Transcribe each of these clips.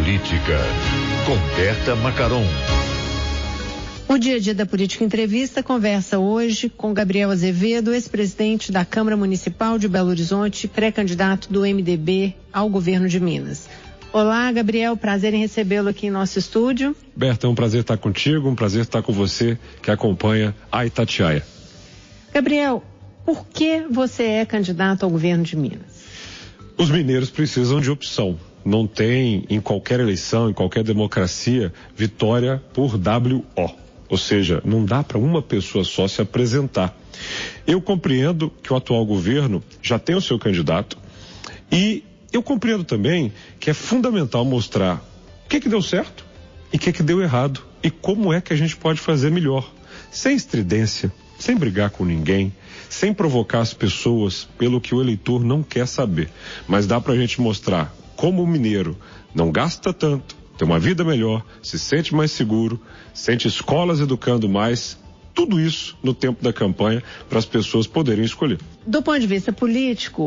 Política, com Berta Macaron. O Dia a Dia da Política Entrevista conversa hoje com Gabriel Azevedo, ex-presidente da Câmara Municipal de Belo Horizonte, pré-candidato do MDB ao governo de Minas. Olá, Gabriel, prazer em recebê-lo aqui em nosso estúdio. Berta, é um prazer estar contigo, um prazer estar com você que acompanha a Itatiaia. Gabriel, por que você é candidato ao governo de Minas? Os mineiros precisam de opção. Não tem, em qualquer eleição, em qualquer democracia, vitória por WO. Ou seja, não dá para uma pessoa só se apresentar. Eu compreendo que o atual governo já tem o seu candidato e eu compreendo também que é fundamental mostrar o que deu certo e o que deu errado e como é que a gente pode fazer melhor, sem estridência, sem brigar com ninguém, sem provocar as pessoas pelo que o eleitor não quer saber. Mas dá para a gente mostrar como o mineiro não gasta tanto, tem uma vida melhor, se sente mais seguro, sente escolas educando mais, tudo isso no tempo da campanha para as pessoas poderem escolher. Do ponto de vista político,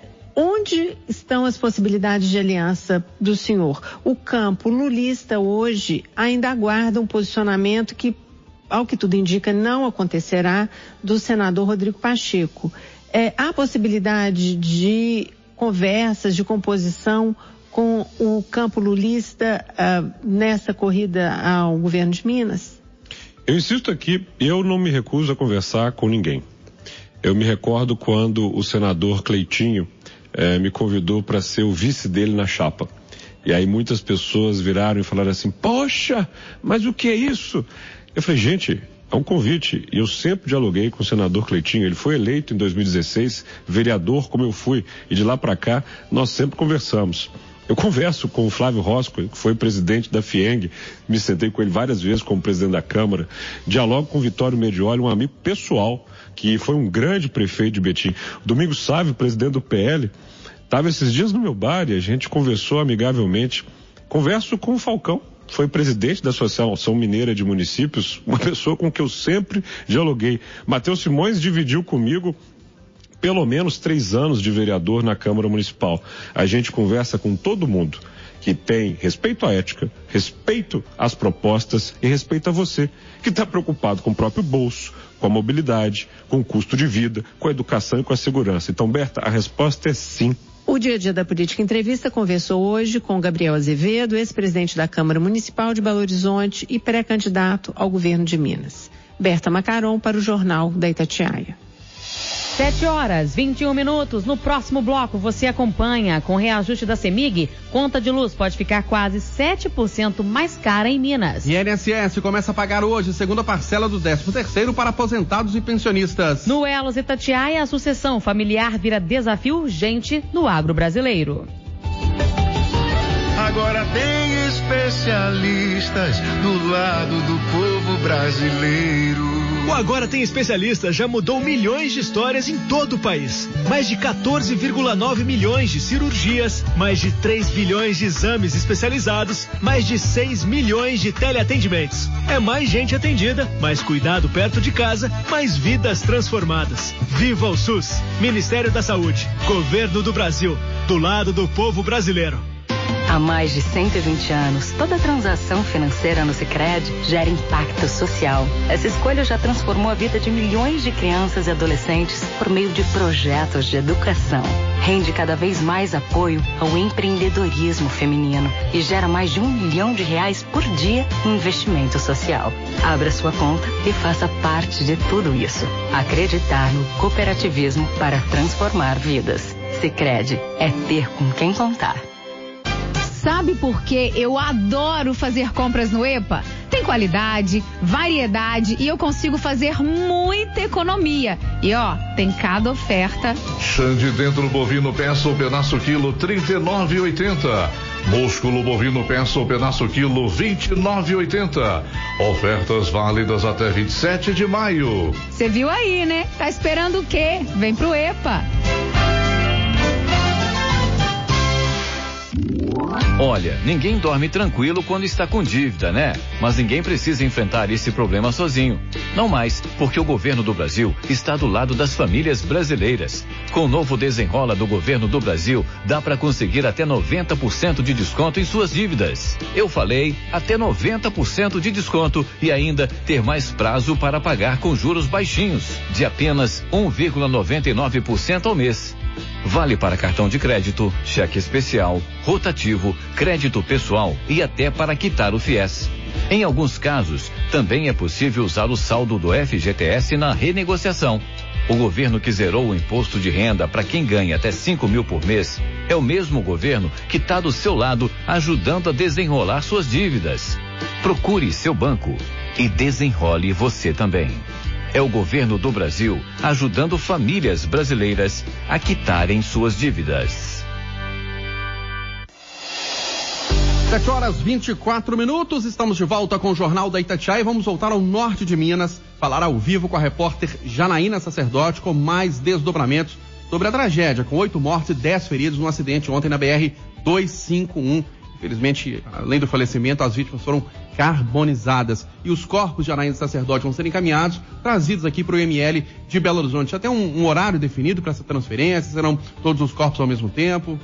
onde estão as possibilidades de aliança do senhor? O campo lulista hoje ainda aguarda um posicionamento que, ao que tudo indica, não acontecerá do senador Rodrigo Pacheco. Há possibilidade de conversas, de composição com o campo lulista nessa corrida ao governo de Minas? Eu insisto aqui, eu não me recuso a conversar com ninguém. Eu me recordo quando o senador Cleitinho me convidou para ser o vice dele na chapa. E aí muitas pessoas viraram e falaram assim, poxa, mas o que é isso? Eu falei, gente, é um convite. E eu sempre dialoguei com o senador Cleitinho. Ele foi eleito em 2016, vereador como eu fui. E de lá para cá, nós sempre conversamos. Eu converso com o Flávio Rosco, que foi presidente da FIENG, me sentei com ele várias vezes como presidente da Câmara, dialogo com o Vitório Medioli, um amigo pessoal, que foi um grande prefeito de Betim. Domingos Sávio, presidente do PL, estava esses dias no meu bar e a gente conversou amigavelmente. Converso com o Falcão, foi presidente da Associação Mineira de Municípios, uma pessoa com que eu sempre dialoguei. Matheus Simões dividiu comigo pelo menos 3 anos de vereador na Câmara Municipal. A gente conversa com todo mundo que tem respeito à ética, respeito às propostas e respeito a você, que está preocupado com o próprio bolso, com a mobilidade, com o custo de vida, com a educação e com a segurança. Então, Berta, a resposta é sim. O Dia a Dia da Política Entrevista conversou hoje com Gabriel Azevedo, ex-presidente da Câmara Municipal de Belo Horizonte e pré-candidato ao governo de Minas. Berta Macaron para o Jornal da Itatiaia. 7h21. No próximo bloco você acompanha. Com reajuste da CEMIG, conta de luz pode ficar quase 7% mais cara em Minas. E INSS começa a pagar hoje segunda parcela do 13º para aposentados e pensionistas. No Elos Itatiaia, a sucessão familiar vira desafio urgente no agro brasileiro. Agora tem especialistas do lado do povo brasileiro. O Agora Tem Especialistas já mudou milhões de histórias em todo o país. Mais de 14,9 milhões de cirurgias, mais de 3 bilhões de exames especializados, mais de 6 milhões de teleatendimentos. É mais gente atendida, mais cuidado perto de casa, mais vidas transformadas. Viva o SUS! Ministério da Saúde, Governo do Brasil, do lado do povo brasileiro. Há mais de 120 anos, toda transação financeira no Sicredi gera impacto social. Essa escolha já transformou a vida de milhões de crianças e adolescentes por meio de projetos de educação. Rende cada vez mais apoio ao empreendedorismo feminino e gera mais de R$1 milhão por dia em investimento social. Abra sua conta e faça parte de tudo isso. Acreditar no cooperativismo para transformar vidas. Sicredi é ter com quem contar. Sabe por que eu adoro fazer compras no EPA? Tem qualidade, variedade e eu consigo fazer muita economia. E tem cada oferta. Xande dentro bovino peça ou pedaço quilo R$ 39,80. Músculo bovino peça ou pedaço quilo R$ 29,80. Ofertas válidas até 27 de maio. Você viu aí, né? Tá esperando o quê? Vem pro EPA. Olha, ninguém dorme tranquilo quando está com dívida, né? Mas ninguém precisa enfrentar esse problema sozinho. Não mais, porque o governo do Brasil está do lado das famílias brasileiras. Com o novo Desenrola do governo do Brasil, dá para conseguir até 90% de desconto em suas dívidas. Eu falei, até 90% de desconto e ainda ter mais prazo para pagar com juros baixinhos, de apenas 1,99% ao mês. Vale para cartão de crédito, cheque especial, rotativo, crédito pessoal e até para quitar o FIES. Em alguns casos, também é possível usar o saldo do FGTS na renegociação. O governo que zerou o imposto de renda para quem ganha até 5 mil por mês é o mesmo governo que está do seu lado ajudando a desenrolar suas dívidas. Procure seu banco e desenrole você também. É o governo do Brasil ajudando famílias brasileiras a quitarem suas dívidas. 7h24, estamos de volta com o Jornal da Itatiaia e vamos voltar ao norte de Minas, falar ao vivo com a repórter Janaína Sacerdote com mais desdobramentos sobre a tragédia, com 8 mortes e 10 feridos no acidente ontem na BR-251. Infelizmente, além do falecimento, as vítimas foram carbonizadas. E os corpos de Janaína Sacerdote vão ser encaminhados, trazidos aqui para o IML de Belo Horizonte. Já tem um horário definido para essa transferência? Serão todos os corpos ao mesmo tempo?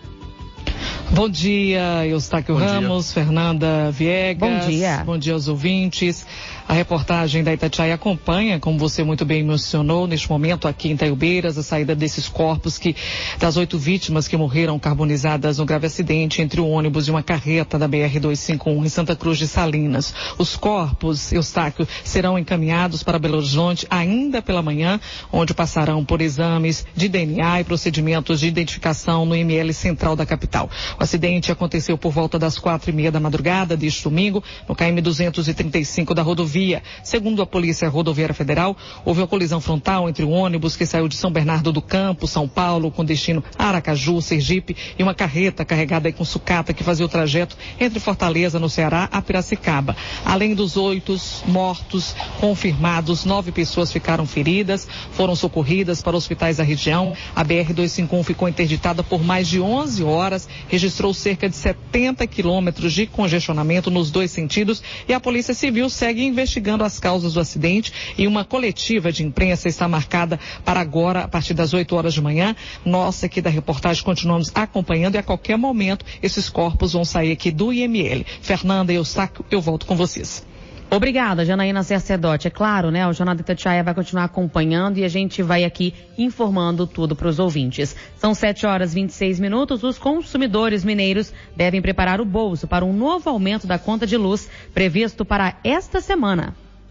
Bom dia, Eustáquio Ramos, Fernanda Viegas. Bom dia. Bom dia aos ouvintes. A reportagem da Itatiaia acompanha, como você muito bem mencionou, neste momento aqui em Itaiobeiras, a saída desses corpos das 8 vítimas que morreram carbonizadas no grave acidente entre o ônibus e uma carreta da BR-251 em Santa Cruz de Salinas. Os corpos, Eustáquio, serão encaminhados para Belo Horizonte ainda pela manhã, onde passarão por exames de DNA e procedimentos de identificação no IML central da capital. O acidente aconteceu por volta das 4h30 da madrugada deste domingo, no KM 235 da rodovia. Segundo a Polícia Rodoviária Federal, houve uma colisão frontal entre o ônibus que saiu de São Bernardo do Campo, São Paulo, com destino a Aracaju, Sergipe, e uma carreta carregada com sucata que fazia o trajeto entre Fortaleza, no Ceará, a Piracicaba. Além dos 8 mortos confirmados, 9 pessoas ficaram feridas, foram socorridas para hospitais da região. A BR-251 ficou interditada por mais de 11 horas, registrou cerca de 70 quilômetros de congestionamento nos 2 sentidos e a Polícia Civil segue investigando as causas do acidente e uma coletiva de imprensa está marcada para agora, a partir das 8 horas da manhã. Nós aqui da reportagem continuamos acompanhando e a qualquer momento esses corpos vão sair aqui do IML. Fernanda e Eustáquio, eu volto com vocês. Obrigada, Janaína Sacerdote. É claro, né? O Jornal da Itatiaia vai continuar acompanhando e a gente vai aqui informando tudo para os ouvintes. São 7h26. Os consumidores mineiros devem preparar o bolso para um novo aumento da conta de luz previsto para esta semana.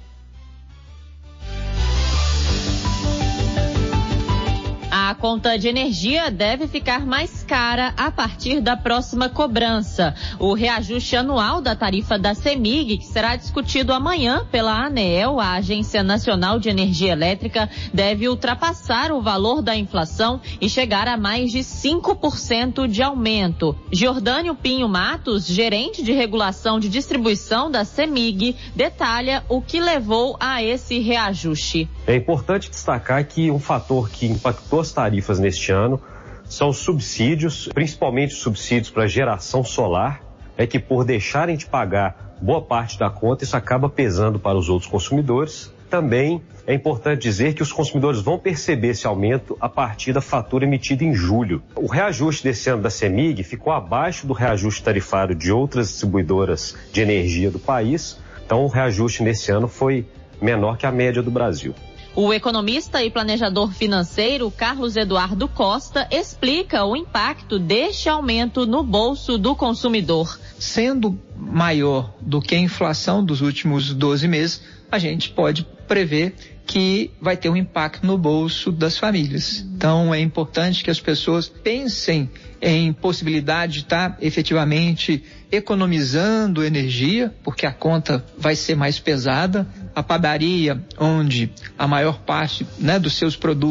A conta de energia deve ficar mais cara a partir da próxima cobrança. O reajuste anual da tarifa da CEMIG, que será discutido amanhã pela ANEEL, a Agência Nacional de Energia Elétrica, deve ultrapassar o valor da inflação e chegar a mais de 5% de aumento. Jordânio Pinho Matos, gerente de regulação de distribuição da CEMIG, detalha o que levou a esse reajuste. É importante destacar que um fator que impactou as tarifas neste ano são os subsídios, principalmente os subsídios para geração solar, que por deixarem de pagar boa parte da conta, isso acaba pesando para os outros consumidores. Também é importante dizer que os consumidores vão perceber esse aumento a partir da fatura emitida em julho. O reajuste desse ano da CEMIG ficou abaixo do reajuste tarifário de outras distribuidoras de energia do país, então o reajuste nesse ano foi menor que a média do Brasil. O economista e planejador financeiro Carlos Eduardo Costa explica o impacto deste aumento no bolso do consumidor. Sendo maior do que a inflação dos últimos 12 meses, a gente pode prever que vai ter um impacto no bolso das famílias. Então é importante que as pessoas pensem em possibilidade de estar efetivamente economizando energia, porque a conta vai ser mais pesada. A padaria, onde a maior parte, dos seus produtos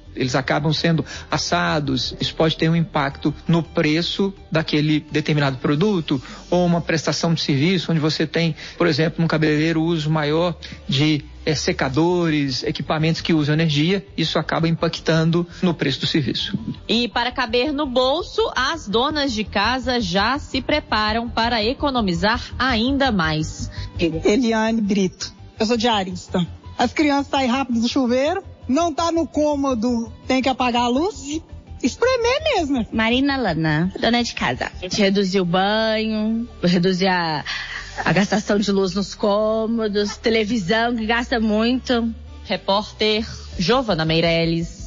eles acabam sendo assados. Isso pode ter um impacto no preço daquele determinado produto, ou uma prestação de serviço, onde você tem, por exemplo, no cabeleireiro, o uso maior de secadores, equipamentos que usam energia. Isso acaba impactando no preço do serviço. E para caber no bolso, as donas de casa já se preparam para economizar ainda mais. Eliane Brito, eu sou diarista. As crianças saem rápido do chuveiro, não tá no cômodo, tem que apagar a luz, espremer mesmo. Marina Lana, dona de casa. A gente reduziu o banho, reduzir a gastação de luz nos cômodos, televisão que gasta muito. Repórter Giovana Meirelles.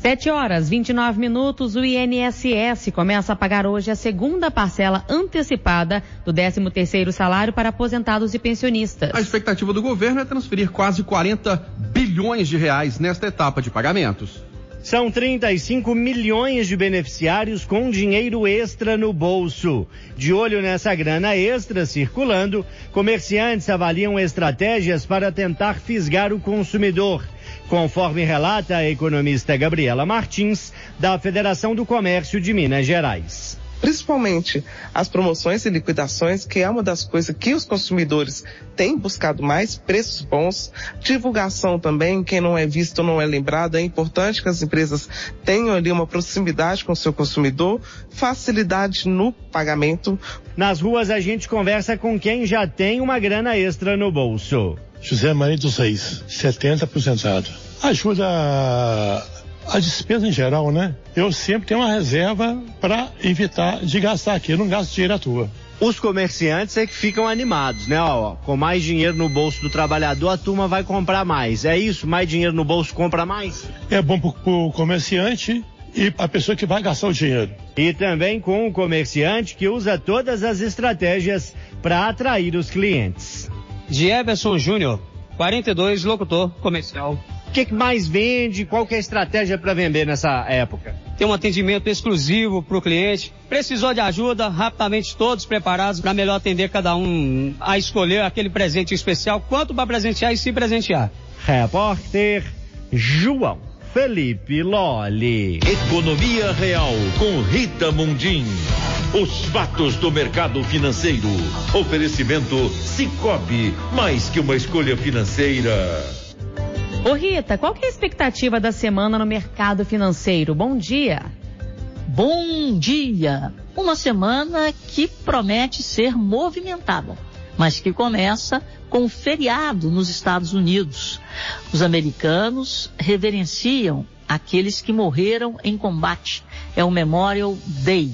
7h29, o INSS começa a pagar hoje a segunda parcela antecipada do 13º salário para aposentados e pensionistas. A expectativa do governo é transferir quase 40 bilhões de reais nesta etapa de pagamentos. São 35 milhões de beneficiários com dinheiro extra no bolso. De olho nessa grana extra circulando, comerciantes avaliam estratégias para tentar fisgar o consumidor, conforme relata a economista Gabriela Martins, da Federação do Comércio de Minas Gerais. Principalmente as promoções e liquidações, que é uma das coisas que os consumidores têm buscado mais, preços bons, divulgação também, quem não é visto não é lembrado, é importante que as empresas tenham ali uma proximidade com o seu consumidor, facilidade no pagamento. Nas ruas a gente conversa com quem já tem uma grana extra no bolso. José Maria dos Reis, 70 aposentado. Ajuda a despesa em geral, né? Eu sempre tenho uma reserva para evitar de gastar aqui, eu não gasto dinheiro à toa. Os comerciantes é que ficam animados, né? Com mais dinheiro no bolso do trabalhador, a turma vai comprar mais. É isso? Mais dinheiro no bolso compra mais? É bom pro comerciante e a pessoa que vai gastar o dinheiro. E também com o comerciante que usa todas as estratégias para atrair os clientes. Jefferson Júnior, 42, locutor comercial. O que mais vende? Qual que é a estratégia para vender nessa época? Tem um atendimento exclusivo para o cliente. Precisou de ajuda, rapidamente todos preparados para melhor atender cada um a escolher aquele presente especial, quanto para presentear e se presentear. Repórter João Felipe Lolli. Economia Real com Rita Mundim. Os fatos do mercado financeiro. Oferecimento Sicoob, mais que uma escolha financeira. Ô Rita, qual que é a expectativa da semana no mercado financeiro? Bom dia. Bom dia. Uma semana que promete ser movimentada, mas que começa com o feriado nos Estados Unidos. Os americanos reverenciam aqueles que morreram em combate. É o Memorial Day.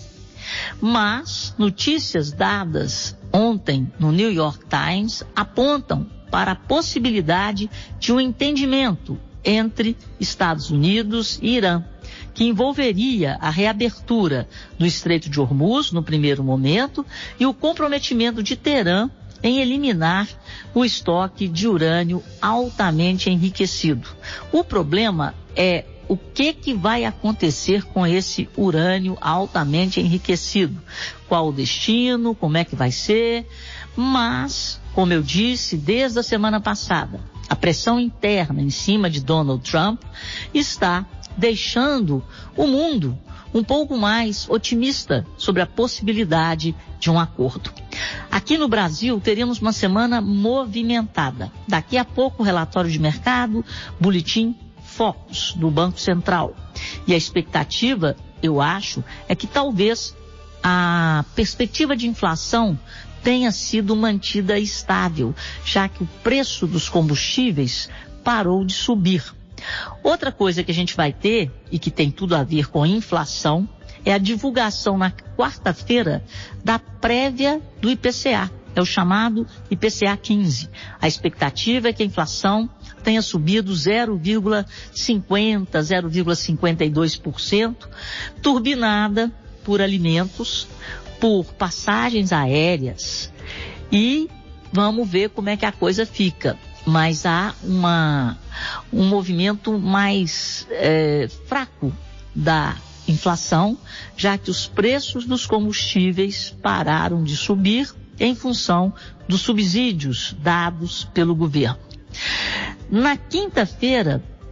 Mas notícias dadas ontem no New York Times apontam para a possibilidade de um entendimento entre Estados Unidos e Irã, que envolveria a reabertura do Estreito de Hormuz no primeiro momento e o comprometimento de Teherã em eliminar o estoque de urânio altamente enriquecido. O problema é o que vai acontecer com esse urânio altamente enriquecido? Qual o destino? Como é que vai ser? Mas, como eu disse desde a semana passada, a pressão interna em cima de Donald Trump está deixando o mundo um pouco mais otimista sobre a possibilidade de um acordo. Aqui no Brasil, teremos uma semana movimentada. Daqui a pouco, relatório de mercado, boletim Focus do Banco Central. E a expectativa, eu acho, é que talvez a perspectiva de inflação tenha sido mantida estável, já que o preço dos combustíveis parou de subir. Outra coisa que a gente vai ter, e que tem tudo a ver com inflação, é a divulgação na quarta-feira da prévia do IPCA. É o chamado IPCA 15. A expectativa é que a inflação tenha subido 0,50%, 0,52%, turbinada por alimentos, por passagens aéreas. E vamos ver como é que a coisa fica. Mas há um movimento mais fraco da inflação, já que os preços dos combustíveis pararam de subir em função dos subsídios dados pelo governo. Na quinta-feira,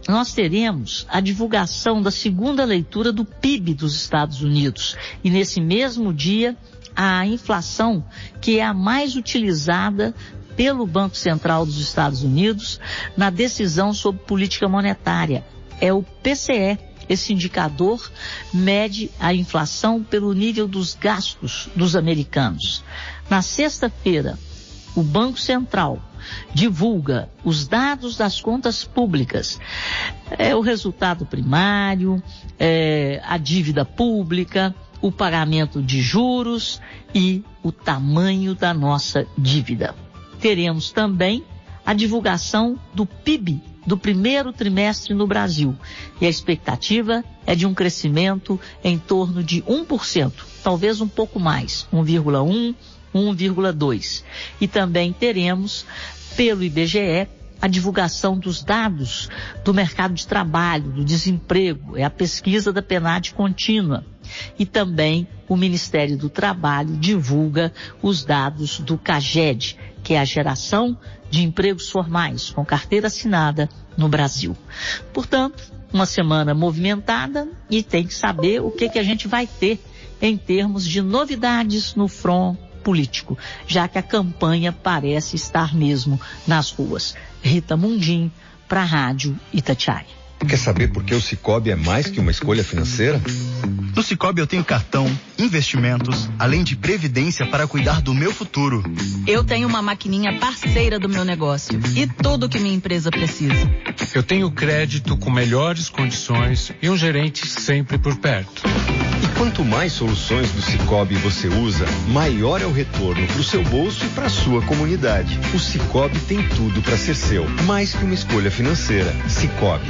nós teremos a divulgação da segunda leitura do PIB dos Estados Unidos. E nesse mesmo dia, a inflação, que é a mais utilizada pelo Banco Central dos Estados Unidos na decisão sobre política monetária. É o PCE. Esse indicador mede a inflação pelo nível dos gastos dos americanos. Na sexta-feira, o Banco Central divulga os dados das contas públicas, o resultado primário, a dívida pública, o pagamento de juros e o tamanho da nossa dívida. Teremos também a divulgação do PIB do primeiro trimestre no Brasil. E a expectativa é de um crescimento em torno de 1%, talvez um pouco mais, 1,1%, 1,2%. E também teremos, pelo IBGE, a divulgação dos dados do mercado de trabalho, do desemprego, é a pesquisa da PNAD contínua. E também o Ministério do Trabalho divulga os dados do CAGED, que é a geração de empregos formais com carteira assinada no Brasil. Portanto, uma semana movimentada e tem que saber o que a gente vai ter em termos de novidades no front político, já que a campanha parece estar mesmo nas ruas. Rita Mundim, para a Rádio Itatiaia. Quer saber por que o Sicoob é mais que uma escolha financeira? No Sicoob eu tenho cartão, investimentos, além de previdência para cuidar do meu futuro. Eu tenho uma maquininha parceira do meu negócio e tudo que minha empresa precisa. Eu tenho crédito com melhores condições e um gerente sempre por perto. E quanto mais soluções do Sicoob você usa, maior é o retorno para o seu bolso e para a sua comunidade. O Sicoob tem tudo para ser seu, mais que uma escolha financeira. Sicoob.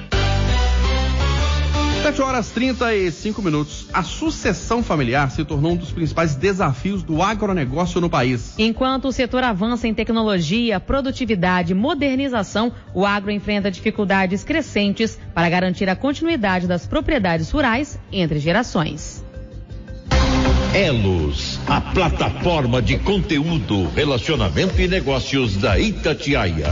7h35. A sucessão familiar se tornou um dos principais desafios do agronegócio no país. Enquanto o setor avança em tecnologia, produtividade e modernização, o agro enfrenta dificuldades crescentes para garantir a continuidade das propriedades rurais entre gerações. Elos, a plataforma de conteúdo, relacionamento e negócios da Itatiaia.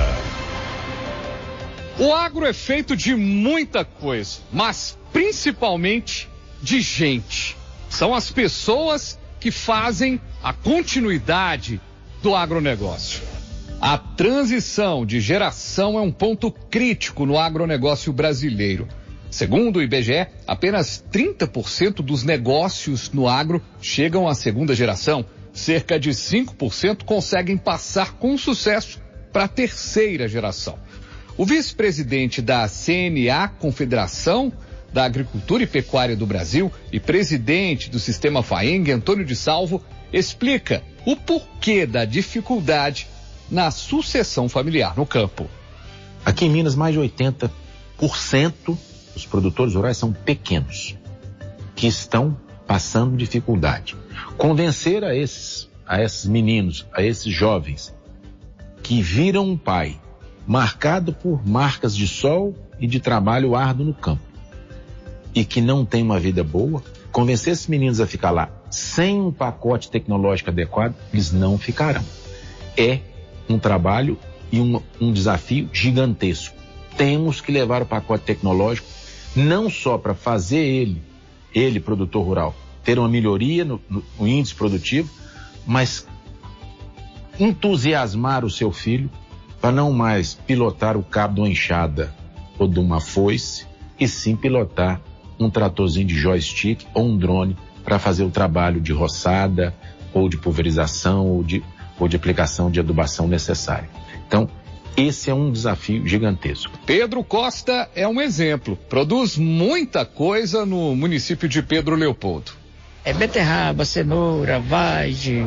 O agro é feito de muita coisa, mas principalmente de gente. São as pessoas que fazem a continuidade do agronegócio. A transição de geração é um ponto crítico no agronegócio brasileiro. Segundo o IBGE, apenas 30% dos negócios no agro chegam à segunda geração. Cerca de 5% conseguem passar com sucesso para a terceira geração. O vice-presidente da CNA, Confederação da Agricultura e Pecuária do Brasil, e presidente do Sistema FAENG, Antônio de Salvo, explica o porquê da dificuldade na sucessão familiar no campo. Aqui em Minas, mais de 80% dos produtores rurais são pequenos, que estão passando dificuldade. Convencer a esses meninos, a esses jovens, que viram um pai marcado por marcas de sol e de trabalho árduo no campo, e que não tem uma vida boa, convencer esses meninos a ficar lá sem um pacote tecnológico adequado, eles não ficarão. É um trabalho e um desafio gigantesco. Temos que levar o pacote tecnológico não só para fazer ele, produtor rural, ter uma melhoria no índice produtivo, mas entusiasmar o seu filho para não mais pilotar o cabo de uma enxada ou de uma foice, e sim pilotar um tratorzinho de joystick ou um drone para fazer o trabalho de roçada ou de pulverização ou de aplicação de adubação necessária. Então, esse é um desafio gigantesco. Pedro Costa é um exemplo. Produz muita coisa no município de Pedro Leopoldo. É beterraba, cenoura, vagem,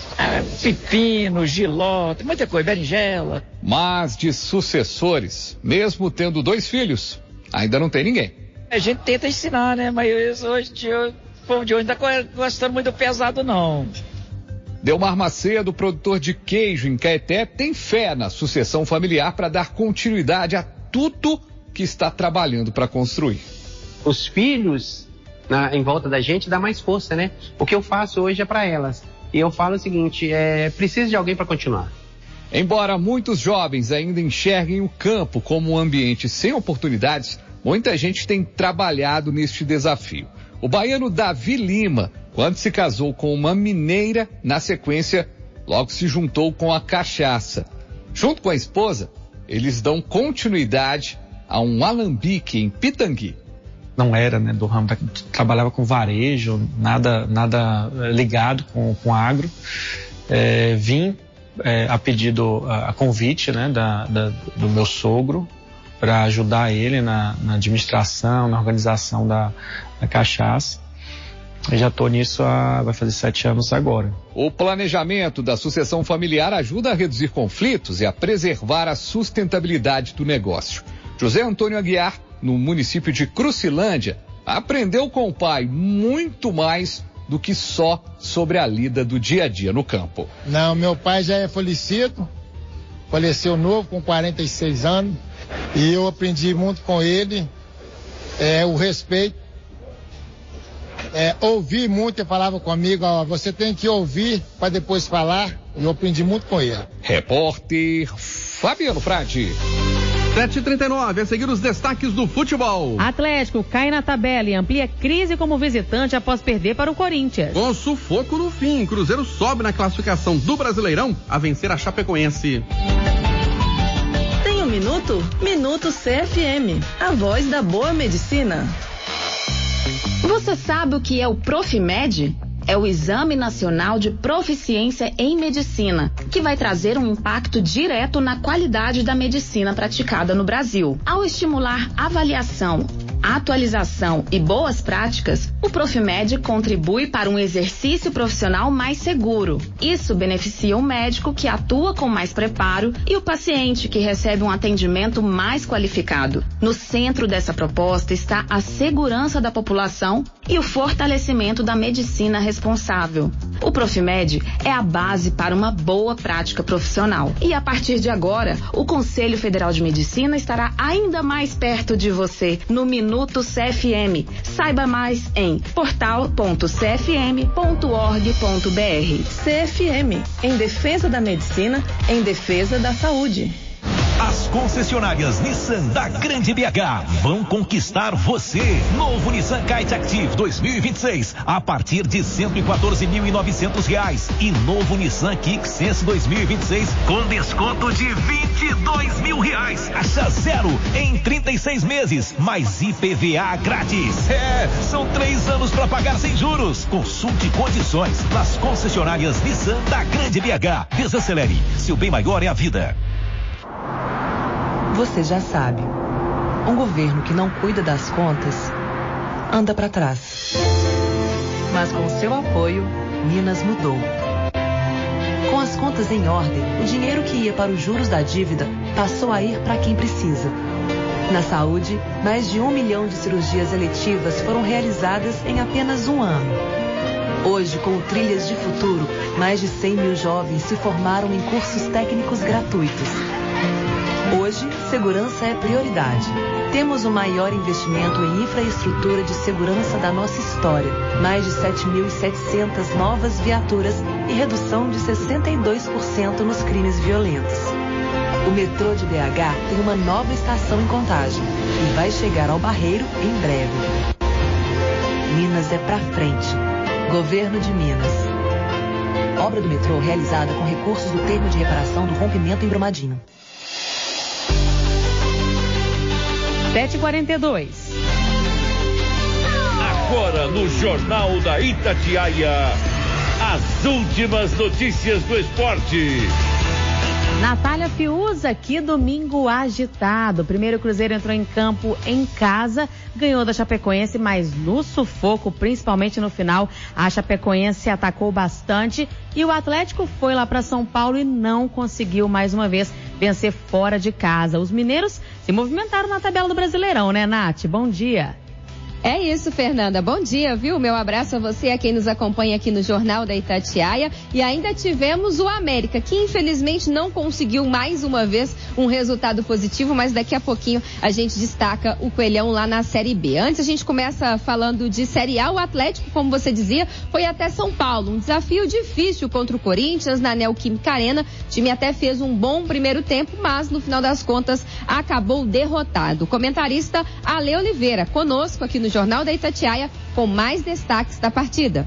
pepino, jiló, tem muita coisa, berinjela. Mas de sucessores, mesmo tendo 2 filhos, ainda não tem ninguém. A gente tenta ensinar, né? Mas hoje o povo de hoje não está gostando muito pesado, não. Delmar Macedo, produtor de queijo em Caeté, tem fé na sucessão familiar para dar continuidade a tudo que está trabalhando para construir. Os filhos em volta da gente dá mais força, né? O que eu faço hoje é para elas. E eu falo o seguinte, preciso de alguém para continuar. Embora muitos jovens ainda enxerguem o campo como um ambiente sem oportunidades, muita gente tem trabalhado neste desafio. O baiano Davi Lima, quando se casou com uma mineira, na sequência, logo se juntou com a cachaça. Junto com a esposa, eles dão continuidade a um alambique em Pitangui. Não era, né, do ramo, trabalhava com varejo, nada ligado com agro. Vim a pedido, a convite, né, do meu sogro, para ajudar ele na administração, na organização da cachaça. Eu já estou nisso vai fazer 7 anos agora. O planejamento da sucessão familiar ajuda a reduzir conflitos e a preservar a sustentabilidade do negócio. José Antônio Aguiar, no município de Crucilândia, aprendeu com o pai muito mais do que só sobre a lida do dia a dia no campo. Não, meu pai já é falecido, faleceu novo, com 46 anos, e eu aprendi muito com ele, o respeito, ouvi muito, ele falava comigo, você tem que ouvir para depois falar, e eu aprendi muito com ele. Repórter Fabiano Frade. 7h39, a seguir os destaques do futebol. Atlético cai na tabela e amplia crise como visitante após perder para o Corinthians. Com sufoco no fim, Cruzeiro sobe na classificação do Brasileirão a vencer a Chapecoense. Tem um minuto? Minuto CFM, a voz da boa medicina. Você sabe o que é o Profimed? É o Exame Nacional de Proficiência em Medicina, que vai trazer um impacto direto na qualidade da medicina praticada no Brasil. Ao estimular avaliação, atualização e boas práticas, o Profimed contribui para um exercício profissional mais seguro. Isso beneficia o médico, que atua com mais preparo, e o paciente, que recebe um atendimento mais qualificado. No centro dessa proposta está a segurança da população e o fortalecimento da medicina responsável. O Profimed é a base para uma boa prática profissional. E a partir de agora, o Conselho Federal de Medicina estará ainda mais perto de você no Minuto CFM. Saiba mais em portal.cfm.org.br. CFM, em defesa da medicina, em defesa da saúde. As concessionárias Nissan da Grande BH vão conquistar você. Novo Nissan Kite Active 2026 a partir de R$114.900 e novo Nissan Kick Sense 2026 com desconto de R$22.000. Taxa zero em 36 meses, mais IPVA grátis. São 3 anos para pagar sem juros. Consulte condições nas concessionárias Nissan da Grande BH. Desacelere, seu bem maior é a vida. Você já sabe, um governo que não cuida das contas anda para trás. Mas com seu apoio, Minas mudou. Com as contas em ordem, o dinheiro que ia para os juros da dívida passou a ir para quem precisa. Na saúde, mais de 1 milhão de cirurgias eletivas foram realizadas em apenas um ano. Hoje, com o Trilhas de Futuro, mais de 100 mil jovens se formaram em cursos técnicos gratuitos. Hoje, segurança é prioridade. Temos o maior investimento em infraestrutura de segurança da nossa história. Mais de 7.700 novas viaturas e redução de 62% nos crimes violentos. O metrô de BH tem uma nova estação em Contagem e vai chegar ao Barreiro em breve. Minas é pra frente. Governo de Minas. Obra do metrô realizada com recursos do termo de reparação do rompimento em Brumadinho. 7h42. Agora no Jornal da Itatiaia, as últimas notícias do esporte. Natália Fiuza, que domingo agitado. Primeiro, o Cruzeiro entrou em campo em casa, ganhou da Chapecoense, mas no sufoco, principalmente no final, a Chapecoense atacou bastante e o Atlético foi lá para São Paulo e não conseguiu mais uma vez vencer fora de casa. Os mineiros se movimentaram na tabela do Brasileirão, né, Nath? Bom dia. É isso, Fernanda. Bom dia, viu? Meu abraço a você, a quem nos acompanha aqui no Jornal da Itatiaia. E ainda tivemos o América, que infelizmente não conseguiu mais uma vez um resultado positivo, mas daqui a pouquinho a gente destaca o Coelhão lá na Série B. Antes a gente começa falando de Série A. O Atlético, como você dizia, foi até São Paulo. Um desafio difícil contra o Corinthians na Neoquímica Arena. O time até fez um bom primeiro tempo, mas no final das contas acabou derrotado. O comentarista Ale Oliveira, conosco aqui no Jornal da Itatiaia, com mais destaques da partida.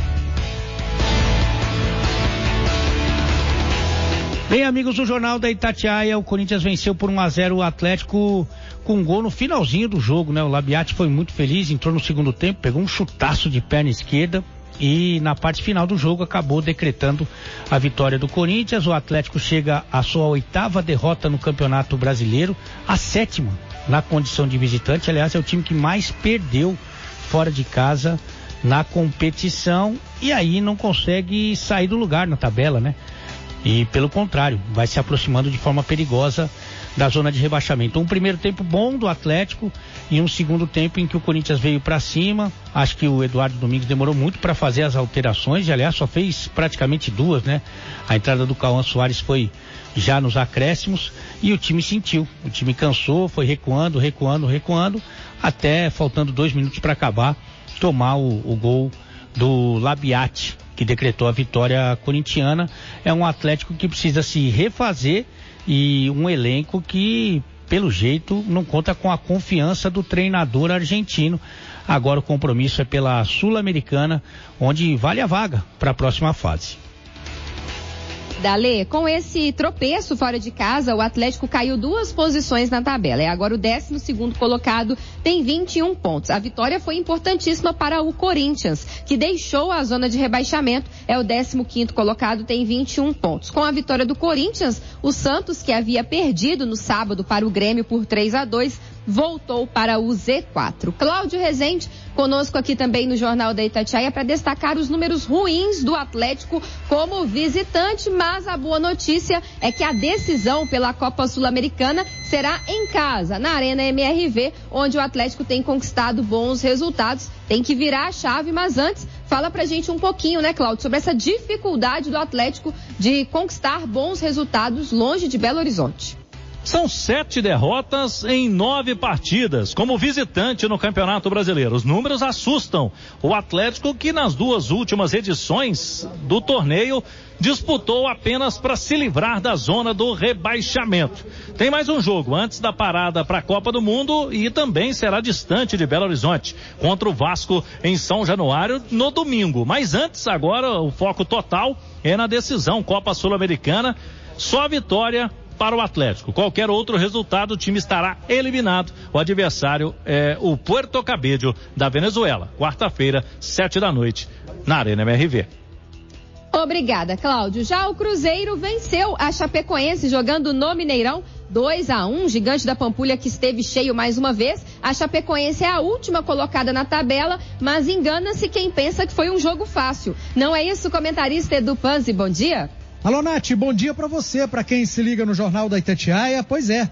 Bem, amigos do Jornal da Itatiaia, o Corinthians venceu por 1-0 o Atlético com um gol no finalzinho do jogo, né? O Labiati foi muito feliz, entrou no segundo tempo, pegou um chutaço de perna esquerda e na parte final do jogo acabou decretando a vitória do Corinthians. O Atlético chega à sua 8ª derrota no Campeonato Brasileiro, a 7ª na condição de visitante. Aliás, é o time que mais perdeu fora de casa na competição e aí não consegue sair do lugar na tabela, né? E pelo contrário, vai se aproximando de forma perigosa da zona de rebaixamento. Um primeiro tempo bom do Atlético e um segundo tempo em que o Corinthians veio para cima. Acho que o Eduardo Domingos demorou muito para fazer as alterações e aliás só fez praticamente 2, né? A entrada do Cauã Soares foi já nos acréscimos e o time sentiu, o time cansou, foi recuando, até faltando 2 minutos para acabar, tomar o gol do Labiati, que decretou a vitória corintiana. É um Atlético que precisa se refazer e um elenco que, pelo jeito, não conta com a confiança do treinador argentino. Agora o compromisso é pela Sul-Americana, onde vale a vaga para a próxima fase. Dale, com esse tropeço fora de casa, o Atlético caiu 2 posições na tabela. É agora o 12º colocado, tem 21 pontos. A vitória foi importantíssima para o Corinthians, que deixou a zona de rebaixamento. É o 15º colocado, tem 21 pontos. Com a vitória do Corinthians, o Santos, que havia perdido no sábado para o Grêmio por 3-2, voltou para o Z4. Cláudio Rezende, conosco aqui também no Jornal da Itatiaia, para destacar os números ruins do Atlético como visitante, mas a boa notícia é que a decisão pela Copa Sul-Americana será em casa, na Arena MRV, onde o Atlético tem conquistado bons resultados. Tem que virar a chave, mas antes, fala pra gente um pouquinho, né, Cláudio, sobre essa dificuldade do Atlético de conquistar bons resultados longe de Belo Horizonte. São 7 derrotas em 9 partidas como visitante no Campeonato Brasileiro. Os números assustam. O Atlético, que nas 2 últimas edições do torneio disputou apenas para se livrar da zona do rebaixamento. Tem mais um jogo antes da parada para a Copa do Mundo e também será distante de Belo Horizonte, contra o Vasco em São Januário no domingo. Mas antes, agora, o foco total é na decisão Copa Sul-Americana. Só a vitória para o Atlético. Qualquer outro resultado, o time estará eliminado. O adversário é o Puerto Cabello da Venezuela. Quarta-feira, 19h, na Arena MRV. Obrigada, Cláudio. Já o Cruzeiro venceu a Chapecoense jogando no Mineirão 2-1, Gigante da Pampulha que esteve cheio mais uma vez. A Chapecoense é a última colocada na tabela, mas engana-se quem pensa que foi um jogo fácil. Não é isso, comentarista Edu Panzi? Bom dia. Alô, Nath, bom dia pra você, pra quem se liga no Jornal da Itatiaia. Pois é,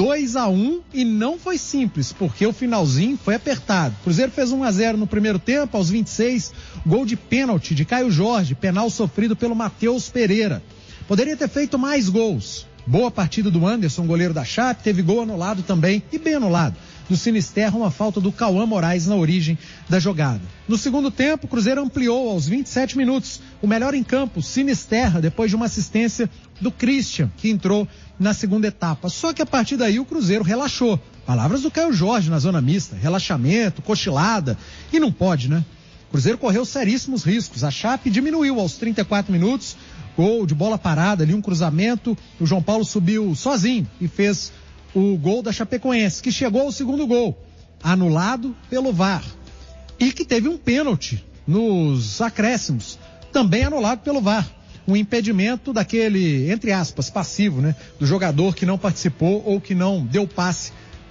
2-1 e não foi simples, porque o finalzinho foi apertado. Cruzeiro fez 1-0 no primeiro tempo, aos 26, gol de pênalti de Caio Jorge, penal sofrido pelo Matheus Pereira. Poderia ter feito mais gols. Boa partida do Anderson, goleiro da Chape, teve gol anulado também, e bem anulado. Do Sinisterra, uma falta do Cauã Moraes na origem da jogada. No segundo tempo, o Cruzeiro ampliou aos 27 minutos. O melhor em campo, Sinisterra, depois de uma assistência do Christian, que entrou na segunda etapa. Só que a partir daí o Cruzeiro relaxou. Palavras do Caio Jorge na zona mista, relaxamento, cochilada, e não pode, né? O Cruzeiro correu seríssimos riscos. A Chape diminuiu aos 34 minutos, gol de bola parada ali, um cruzamento. O João Paulo subiu sozinho e fez o gol da Chapecoense, que chegou ao segundo gol, anulado pelo VAR. E que teve um pênalti nos acréscimos, também anulado pelo VAR. Um impedimento daquele, entre aspas, passivo, né? Do jogador que não participou ou que não deu passe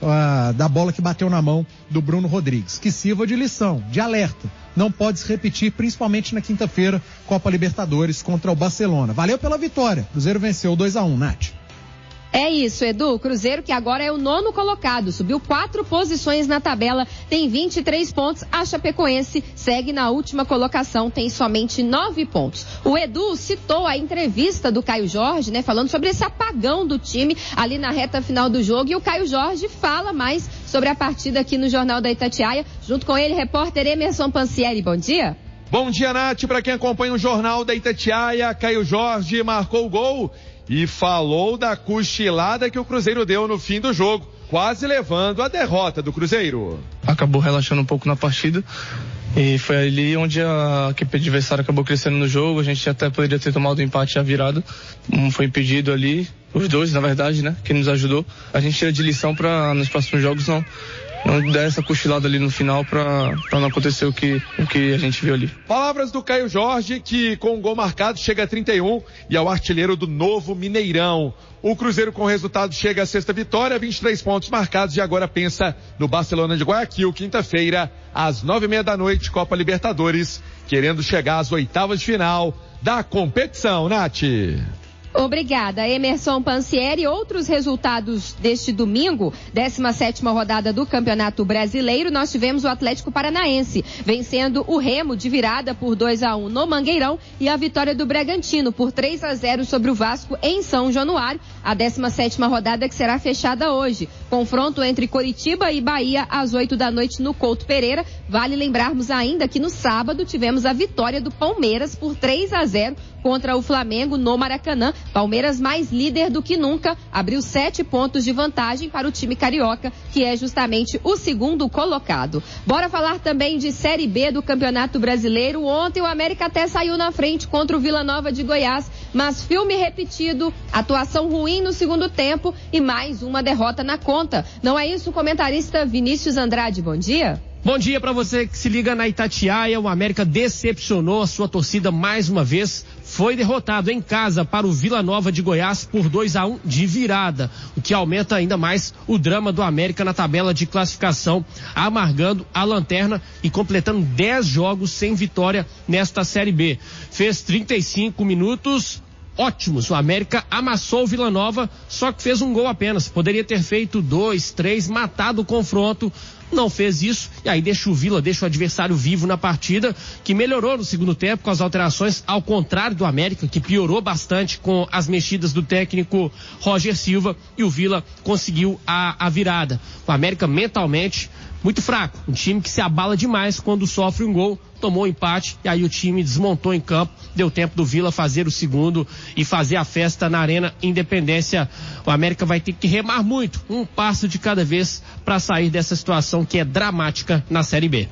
da bola que bateu na mão do Bruno Rodrigues. Que sirva de lição, de alerta. Não pode se repetir, principalmente na quinta-feira, Copa Libertadores contra o Barcelona. Valeu pela vitória. Cruzeiro venceu 2-1, Nath. É isso, Edu. O Cruzeiro, que agora é o 9º colocado, subiu 4 posições na tabela, tem 23 pontos. A Chapecoense segue na última colocação, tem somente 9 pontos. O Edu citou a entrevista do Caio Jorge, né, falando sobre esse apagão do time ali na reta final do jogo. E o Caio Jorge fala mais sobre a partida aqui no Jornal da Itatiaia. Junto com ele, repórter Emerson Pansieri. Bom dia. Bom dia, Nath. Para quem acompanha o Jornal da Itatiaia, Caio Jorge marcou o gol e falou da cochilada que o Cruzeiro deu no fim do jogo, quase levando a derrota do Cruzeiro. Acabou relaxando um pouco na partida e foi ali onde a equipe adversária acabou crescendo no jogo. A gente até poderia ter tomado o empate e a virada. Foi impedido ali, os dois, na verdade, né, que nos ajudou. A gente tira de lição para nos próximos jogos não der essa cochilada ali no final para não acontecer o que a gente viu ali. Palavras do Caio Jorge, que com um gol marcado chega a 31 e é o artilheiro do novo Mineirão. O Cruzeiro com o resultado chega à 6ª vitória, 23 pontos marcados e agora pensa no Barcelona de Guayaquil, quinta-feira, às 9h30 da noite, Copa Libertadores, querendo chegar às 8ª de final da competição, Nath. Obrigada, Emerson Pansieri. Outros resultados deste domingo, 17ª rodada do Campeonato Brasileiro, nós tivemos o Atlético Paranaense vencendo o Remo de virada por 2-1 no Mangueirão e a vitória do Bragantino por 3-0 sobre o Vasco em São Januário, a 17ª rodada que será fechada hoje. Confronto entre Coritiba e Bahia às 8 da noite no Couto Pereira. Vale lembrarmos ainda que no sábado tivemos a vitória do Palmeiras por 3-0 contra o Flamengo no Maracanã. Palmeiras mais líder do que nunca, abriu 7 pontos de vantagem para o time carioca, que é justamente o 2º colocado. Bora falar também de Série B do Campeonato Brasileiro. Ontem o América até saiu na frente contra o Vila Nova de Goiás, mas filme repetido, atuação ruim no segundo tempo e mais uma derrota na conta. Não é isso, comentarista Vinícius Andrade? Bom dia. Bom dia para você que se liga na Itatiaia. O América decepcionou a sua torcida mais uma vez. Foi derrotado em casa para o Vila Nova de Goiás por 2-1 de virada, o que aumenta ainda mais o drama do América na tabela de classificação, amargando a lanterna e completando 10 jogos sem vitória nesta Série B. Fez 35 minutos ótimos. O América amassou o Vila Nova, só que fez um gol apenas. Poderia ter feito 2, 3, matado o confronto. Não fez isso e aí deixa o adversário vivo na partida, que melhorou no segundo tempo com as alterações, ao contrário do América, que piorou bastante com as mexidas do técnico Roger Silva, e o Vila conseguiu a virada. O América mentalmente muito fraco, um time que se abala demais quando sofre um gol, tomou um empate e aí o time desmontou em campo, deu tempo do Vila fazer o segundo e fazer a festa na Arena Independência. O América vai ter que remar muito, um passo de cada vez para sair dessa situação que é dramática na Série B.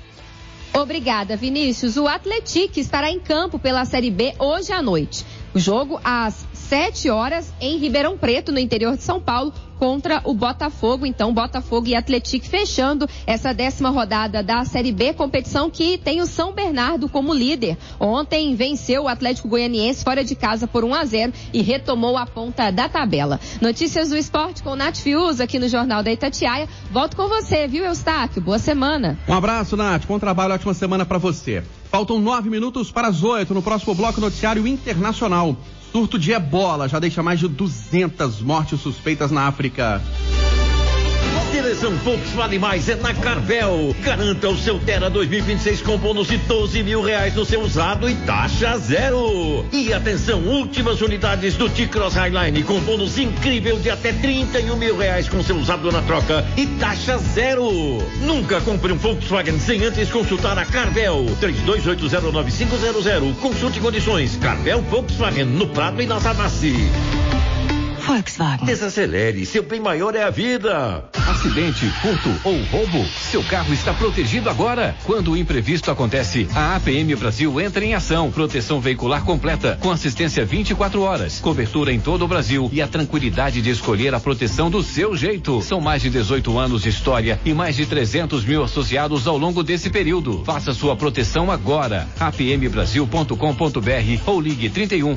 Obrigada, Vinícius. O Atlético estará em campo pela Série B hoje à noite. O jogo às 7 horas em Ribeirão Preto, no interior de São Paulo, contra o Botafogo. Então, Botafogo e Atlético fechando essa 10ª rodada da Série B, competição que tem o São Bernardo como líder. Ontem venceu o Atlético Goianiense fora de casa por 1-0 e retomou a ponta da tabela. Notícias do esporte com Nath Fiuza aqui no Jornal da Itatiaia. Volto com você, viu, Eustáquio? Boa semana. Um abraço, Nath. Bom trabalho, ótima semana para você. Faltam 9 minutos para as 8 no próximo bloco noticiário internacional. Surto de ebola já deixa mais de 200 mortes suspeitas na África. Seleção Volks vale mais é na Carvel. Garanta o seu Terra 2026 com bônus de R$12.000 no seu usado e taxa zero. E atenção, últimas unidades do T-Cross Highline com bônus incrível de até R$31.000 com seu usado na troca e taxa zero. Nunca compre um Volkswagen sem antes consultar a Carvel. 32809500. Consulte condições. Carvel Volkswagen no Prado e na Savassi. Volkswagen. Desacelere, seu bem maior é a vida. Acidente, furto ou roubo? Seu carro está protegido agora. Quando o imprevisto acontece, a APM Brasil entra em ação. Proteção veicular completa, com assistência 24 horas, cobertura em todo o Brasil e a tranquilidade de escolher a proteção do seu jeito. São mais de 18 anos de história e mais de 300 mil associados ao longo desse período. Faça sua proteção agora. apmbrasil.com.br ou ligue 31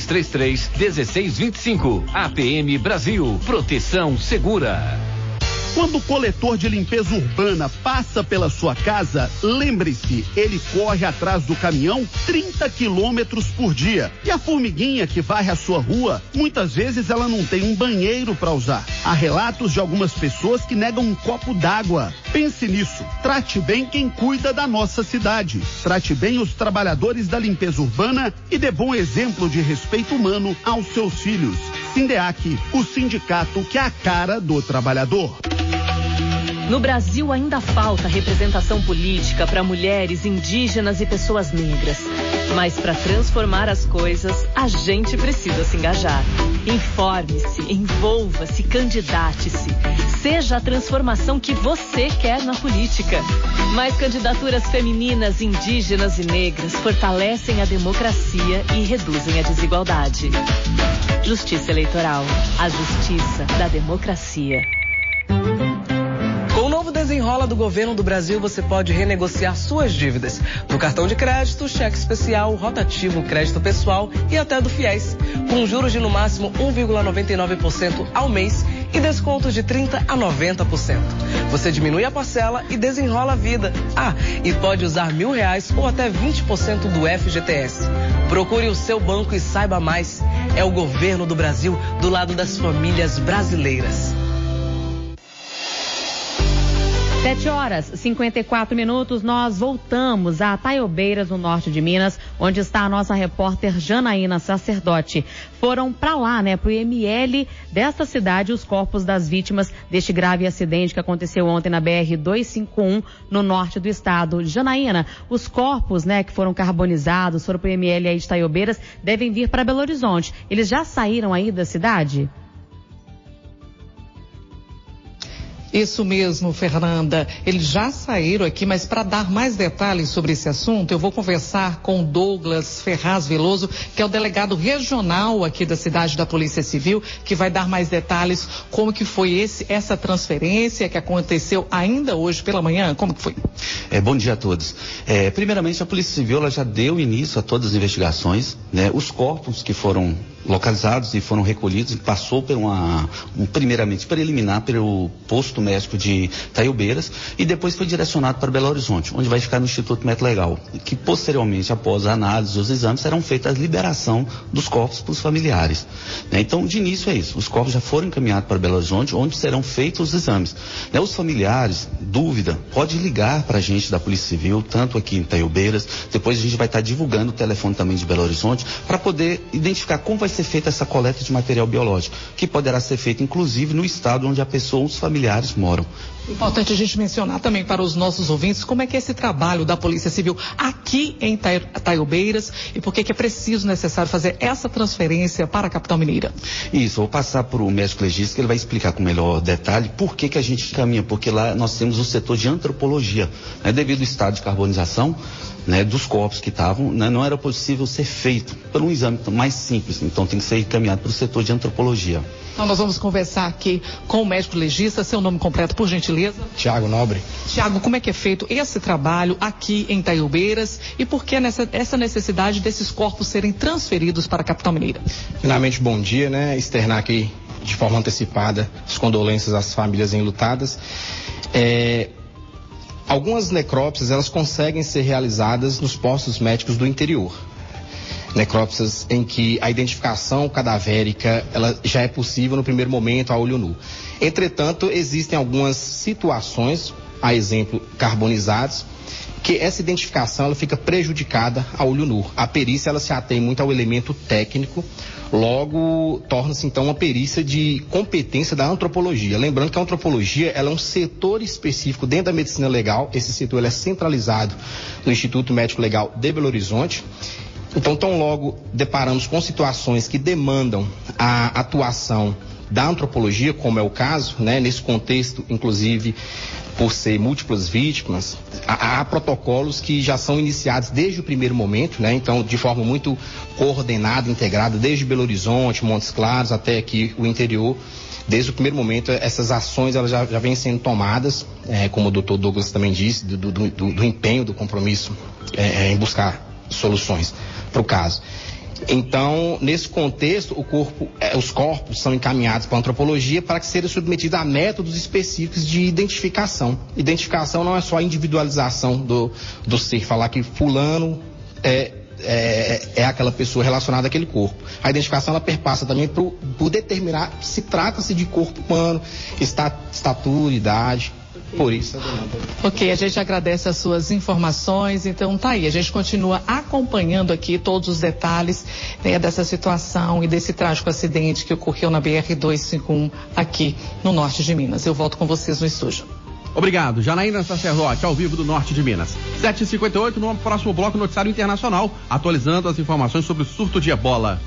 3333 1625. APM Brasil, proteção segura. Quando o coletor de limpeza urbana passa pela sua casa, lembre-se, ele corre atrás do caminhão 30 quilômetros por dia. E a formiguinha que varre a sua rua, muitas vezes ela não tem um banheiro para usar. Há relatos de algumas pessoas que negam um copo d'água. Pense nisso. Trate bem quem cuida da nossa cidade. Trate bem os trabalhadores da limpeza urbana e dê bom exemplo de respeito humano aos seus filhos. Sindeac, o sindicato que é a cara do trabalhador. No Brasil ainda falta representação política para mulheres, indígenas e pessoas negras. Mas para transformar as coisas, a gente precisa se engajar. Informe-se, envolva-se, candidate-se. Seja a transformação que você quer na política. Mais candidaturas femininas, indígenas e negras fortalecem a democracia e reduzem a desigualdade. Justiça Eleitoral. A justiça da democracia. Com o novo Desenrola do Governo do Brasil, você pode renegociar suas dívidas do cartão de crédito, cheque especial, rotativo, crédito pessoal e até do FIES, com juros de no máximo 1,99% ao mês e descontos de 30% a 90%. Você diminui a parcela e desenrola a vida. E pode usar R$1.000 ou até 20% do FGTS. Procure o seu banco e saiba mais. É o Governo do Brasil do lado das famílias brasileiras. 7h54, nós voltamos a Taiobeiras, no norte de Minas, onde está a nossa repórter Janaína Sacerdote. Foram para lá, pro IML desta cidade, os corpos das vítimas deste grave acidente que aconteceu ontem na BR-251, no norte do estado. Janaína, os corpos, que foram carbonizados, foram para o IML aí de Taiobeiras, devem vir para Belo Horizonte. Eles já saíram aí da cidade? Isso mesmo, Fernanda. Eles já saíram aqui, mas para dar mais detalhes sobre esse assunto, eu vou conversar com Douglas Ferraz Veloso, que é o delegado regional aqui da cidade da Polícia Civil, que vai dar mais detalhes como que foi essa transferência que aconteceu ainda hoje pela manhã. Como que foi? Bom dia a todos. Primeiramente, a Polícia Civil ela já deu início a todas as investigações, Os corpos que foram localizados e foram recolhidos, passou por primeiramente preliminar pelo posto médico de Taiobeiras e depois foi direcionado para Belo Horizonte, onde vai ficar no Instituto Médico Legal, que posteriormente, após a análise dos exames, serão feitas a liberação dos corpos para os familiares. Então, de início é isso, os corpos já foram encaminhados para Belo Horizonte, onde serão feitos os exames. Os familiares, dúvida, pode ligar para a gente da Polícia Civil, tanto aqui em Taiobeiras, depois a gente vai estar divulgando o telefone também de Belo Horizonte, para poder identificar como vai ser feita essa coleta de material biológico, que poderá ser feita inclusive no estado onde a pessoa ou os familiares moram. Importante a gente mencionar também para os nossos ouvintes como é que é esse trabalho da Polícia Civil aqui em Taiobeiras e por que é preciso, necessário fazer essa transferência para a capital mineira. Isso, vou passar para o médico legista que ele vai explicar com melhor detalhe por que a gente caminha, porque lá nós temos o setor de antropologia, devido ao estado de carbonização, dos corpos que estavam, não era possível ser feito por um exame mais simples, então tem que ser encaminhado para o setor de antropologia. Então nós vamos conversar aqui com o médico legista, seu nome completo, por gentileza. Tiago Nobre. Tiago, como é que é feito esse trabalho aqui em Taiobeiras e por que essa necessidade desses corpos serem transferidos para a capital mineira? Finalmente, bom dia, externar aqui de forma antecipada as condolências às famílias enlutadas. Algumas necrópsias, elas conseguem ser realizadas nos postos médicos do interior. Necrópsias em que a identificação cadavérica ela já é possível no primeiro momento a olho nu. Entretanto, existem algumas situações, a exemplo, carbonizados, que essa identificação ela fica prejudicada a olho nu. A perícia ela se atém muito ao elemento técnico, logo torna-se então uma perícia de competência da antropologia. Lembrando que a antropologia ela é um setor específico dentro da medicina legal, esse setor ele é centralizado no Instituto Médico Legal de Belo Horizonte. Então, tão logo deparamos com situações que demandam a atuação da antropologia, como é o caso, nesse contexto, inclusive, por ser múltiplas vítimas, há protocolos que já são iniciados desde o primeiro momento, então, de forma muito coordenada, integrada, desde Belo Horizonte, Montes Claros, até aqui o interior. Desde o primeiro momento, essas ações elas já vêm sendo tomadas, como o doutor Douglas também disse, do empenho, do compromisso em buscar soluções para o caso. Então, nesse contexto, os corpos são encaminhados para a antropologia para que sejam submetidos a métodos específicos de identificação. Identificação não é só a individualização do ser, falar que fulano é aquela pessoa relacionada àquele corpo. A identificação ela perpassa também por determinar se trata-se de corpo humano, estatura, idade. Por isso. Ok, a gente agradece as suas informações. Então tá aí, a gente continua acompanhando aqui todos os detalhes, né, dessa situação e desse trágico acidente que ocorreu na BR-251 aqui no norte de Minas. Eu volto com vocês no estúdio. Obrigado. Janaína Sacerdote, ao vivo do norte de Minas. 7h58, no próximo bloco, noticiário internacional, atualizando as informações sobre o surto de ebola.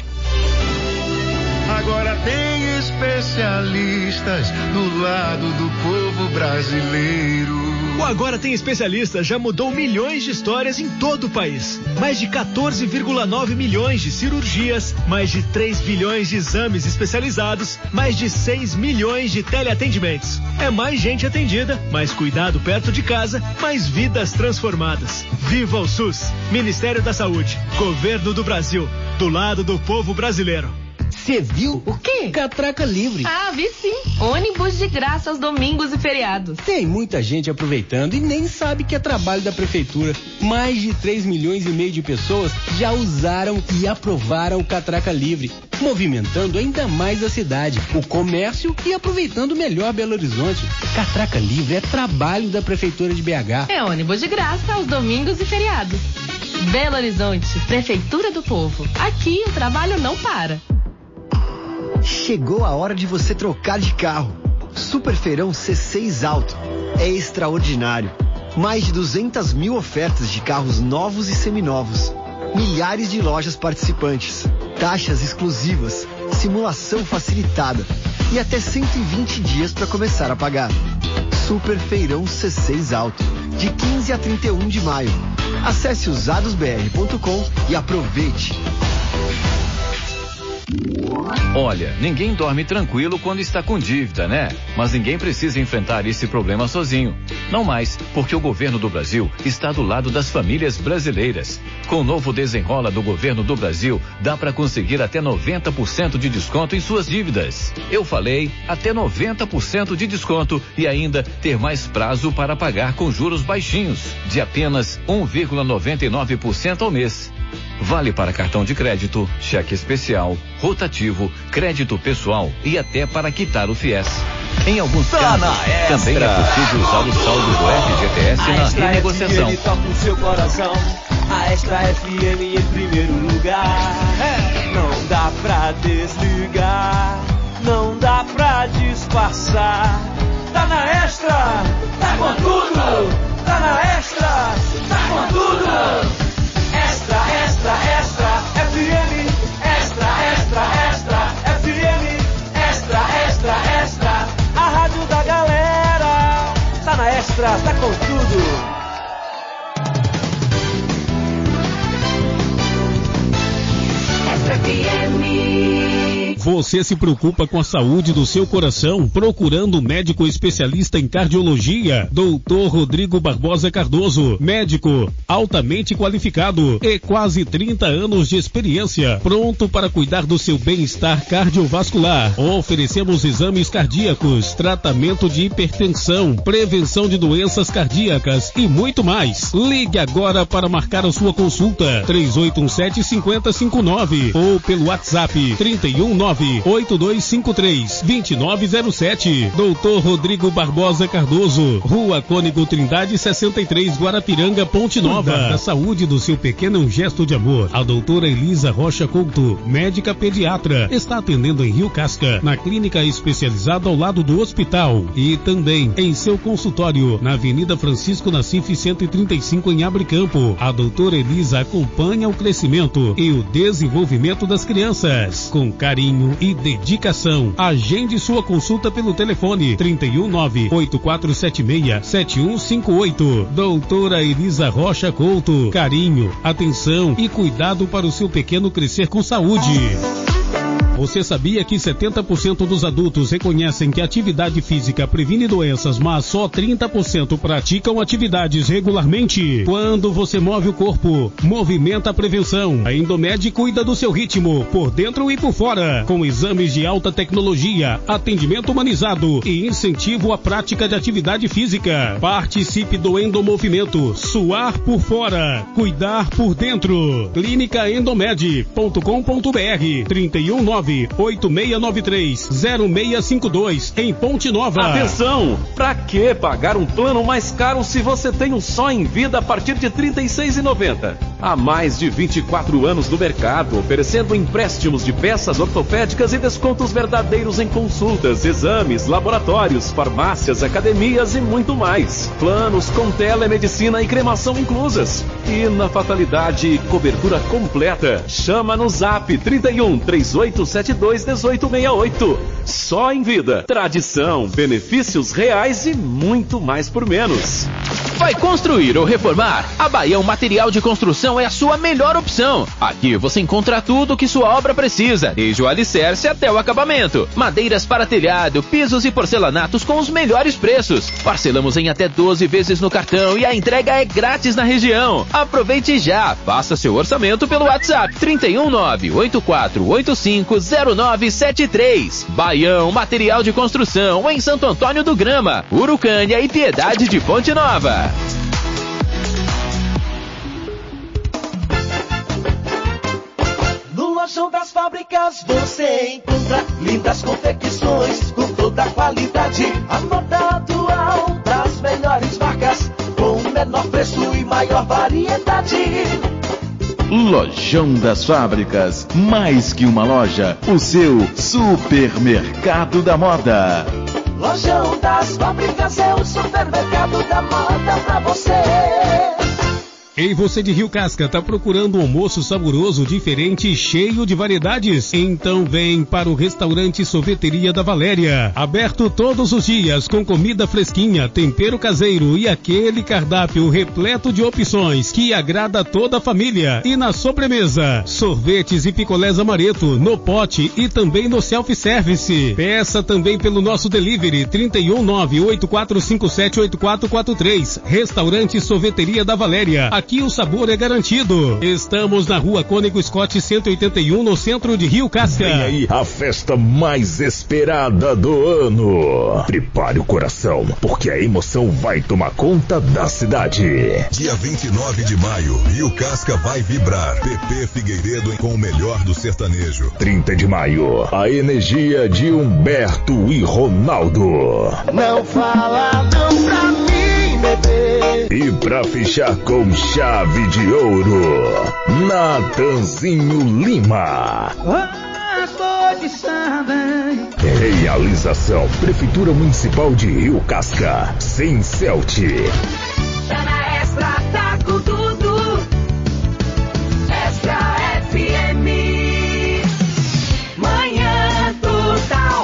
Agora tem especialistas do lado do povo brasileiro. O Agora Tem Especialistas já mudou milhões de histórias em todo o país. Mais de 14,9 milhões de cirurgias, mais de 3 bilhões de exames especializados, mais de 6 milhões de teleatendimentos. É mais gente atendida, mais cuidado perto de casa, mais vidas transformadas. Viva o SUS! Ministério da Saúde, Governo do Brasil, do lado do povo brasileiro. Você viu? O quê? Catraca livre. Ah, vi sim. Ônibus de graça aos domingos e feriados. Tem muita gente aproveitando e nem sabe que é trabalho da prefeitura. Mais de 3 milhões e meio de pessoas já usaram e aprovaram o Catraca livre, movimentando ainda mais a cidade, o comércio e aproveitando melhor Belo Horizonte. Catraca livre é trabalho da prefeitura de BH. É ônibus de graça aos domingos e feriados. Belo Horizonte, Prefeitura do Povo. Aqui o trabalho não para. Chegou a hora de você trocar de carro. Super Feirão C6 Auto. É extraordinário. Mais de 200 mil ofertas de carros novos e seminovos. Milhares de lojas participantes. Taxas exclusivas. Simulação facilitada. E até 120 dias para começar a pagar. Super Feirão C6 Auto. De 15 a 31 de maio. Acesse usadosbr.com e aproveite. Olha, ninguém dorme tranquilo quando está com dívida, né? Mas ninguém precisa enfrentar esse problema sozinho. Não mais, porque o governo do Brasil está do lado das famílias brasileiras. Com o novo Desenrola do governo do Brasil, dá para conseguir até 90% de desconto em suas dívidas. Eu falei, até 90% de desconto e ainda ter mais prazo para pagar com juros baixinhos, de apenas 1,99% ao mês. Vale para cartão de crédito, cheque especial, rotativo, crédito pessoal e até para quitar o FIES. Em alguns casos, também é possível usar o saldo do FGTS na renegociação. FM toca o seu coração, a Extra FM em primeiro lugar. Não dá pra desligar, não dá pra disfarçar. Tá na Extra, tá com tudo. Tá na Extra, tá com tudo. Extra, extra, extra, FM, extra, extra, extra, FM, extra, extra, extra, a rádio da galera, tá na Extra, tá com tudo. Extra FM. Você se preocupa com a saúde do seu coração, procurando um médico especialista em cardiologia? Dr. Rodrigo Barbosa Cardoso, médico altamente qualificado e quase 30 anos de experiência, pronto para cuidar do seu bem-estar cardiovascular. Oferecemos exames cardíacos, tratamento de hipertensão, prevenção de doenças cardíacas e muito mais. Ligue agora para marcar a sua consulta, 3817-5059 ou pelo WhatsApp 319-8253-2907. Dr. Rodrigo Barbosa Cardoso, Rua Cônigo Trindade 63, Guarapiranga, Ponte Nova. Cuidar da saúde do seu pequeno é um gesto de amor. A doutora Elisa Rocha Couto, médica pediatra, está atendendo em Rio Casca, na clínica especializada ao lado do hospital e também em seu consultório, na Avenida Francisco Nassif 135 em Abricampo. A doutora Elisa acompanha o crescimento e o desenvolvimento das crianças com carinho e dedicação. Agende sua consulta pelo telefone 319-8476-7158. Doutora Elisa Rocha Couto, carinho, atenção e cuidado para o seu pequeno crescer com saúde. Você sabia que 70% dos adultos reconhecem que a atividade física previne doenças, mas só 30% praticam atividades regularmente? Quando você move o corpo, movimenta a prevenção. A Endomed cuida do seu ritmo, por dentro e por fora, com exames de alta tecnologia, atendimento humanizado e incentivo à prática de atividade física. Participe do Endomovimento. Suar por fora, cuidar por dentro. Clínicaendomed.com.br 319-8693-0652 em Ponte Nova. Atenção! Pra que pagar um plano mais caro se você tem um só em vida a partir de R$ 36,90? Há mais de 24 anos no mercado, oferecendo empréstimos de peças ortopédicas e descontos verdadeiros em consultas, exames, laboratórios, farmácias, academias e muito mais. Planos com telemedicina e cremação inclusas. E na fatalidade, cobertura completa. Chama no Zap 31 3872 1868. Só em vida. Tradição, benefícios reais e muito mais por menos. Vai construir ou reformar? A Baião Material de Construção é a sua melhor opção. Aqui você encontra tudo o que sua obra precisa, desde o alicerce até o acabamento. Madeiras para telhado, pisos e porcelanatos com os melhores preços. Parcelamos em até 12 vezes no cartão e a entrega é grátis na região. Aproveite já. Faça seu orçamento pelo WhatsApp 319-8485-0973. Baião Material de Construção em Santo Antônio do Grama, Urucânia e Piedade de Ponte Nova. No Lojão das Fábricas você encontra lindas confecções com toda a qualidade. A moda atual das melhores marcas com o menor preço e maior variedade. Lojão das Fábricas, mais que uma loja, o seu supermercado da moda. Lojão das Fábricas é o supermercado da moda pra você. Ei, você de Rio Casca, tá procurando um almoço saboroso, diferente e cheio de variedades? Então vem para o restaurante Sorveteria da Valéria. Aberto todos os dias, com comida fresquinha, tempero caseiro e aquele cardápio repleto de opções que agrada toda a família. E na sobremesa, sorvetes e picolés amareto, no pote e também no self-service. Peça também pelo nosso delivery 319-8457-8443. Restaurante Sorveteria da Valéria. Aqui o sabor é garantido. Estamos na Rua Cônigo Scott 181, no centro de Rio Casca. Vem aí a festa mais esperada do ano. Prepare o coração, porque a emoção vai tomar conta da cidade. Dia 29 de maio, Rio Casca vai vibrar. Pepe Figueiredo com o melhor do sertanejo. 30 de maio, a energia de Humberto e Ronaldo. Não fala não pra mim, bebê. E pra fechar com chave de ouro, Natanzinho Lima. Realização Prefeitura Municipal de Rio Casca, sem Celt. Tá na Extra, tá com tudo. Extra FM. Manhã total.